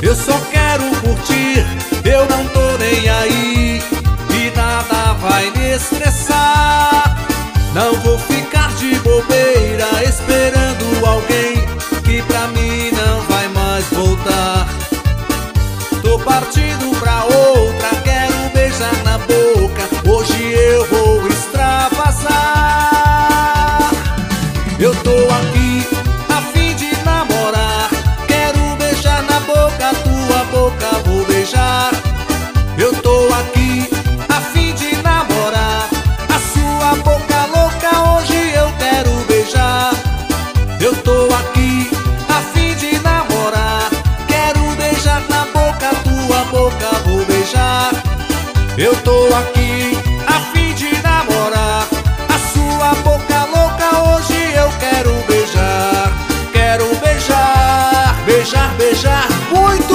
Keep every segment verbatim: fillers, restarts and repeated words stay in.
Eu só quero curtir, eu não tô nem aí, e nada vai me estressar. Não vou ficar de bobeira esperando alguém que pra mim não vai mais voltar. Tô partindo pra outra, quero beijar na boca, hoje eu vou extravasar. Eu tô aqui a fim de namorar, quero beijar na boca, tua boca vou beijar. Eu tô aqui a fim de namorar, a sua boca louca hoje eu quero beijar. Eu tô aqui a fim de namorar, quero beijar na boca, tua boca vou beijar. Eu tô aqui a fim de namorar, a sua boca louca hoje eu quero beijar. Quero beijar, beijar, beijar muito!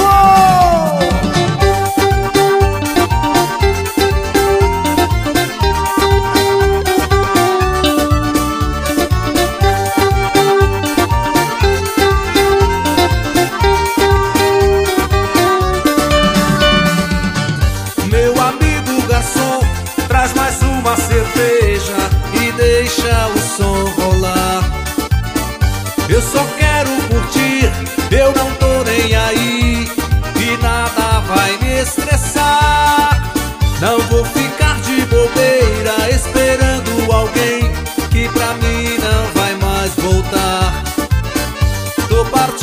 Meu amigo garçom, traz mais uma cerveja e deixa o som rolar. Eu só quero curtir, eu não tô nem aí, e nada vai me estressar. Não vou ficar de bobeira esperando alguém que pra mim não vai mais voltar. Tô partindo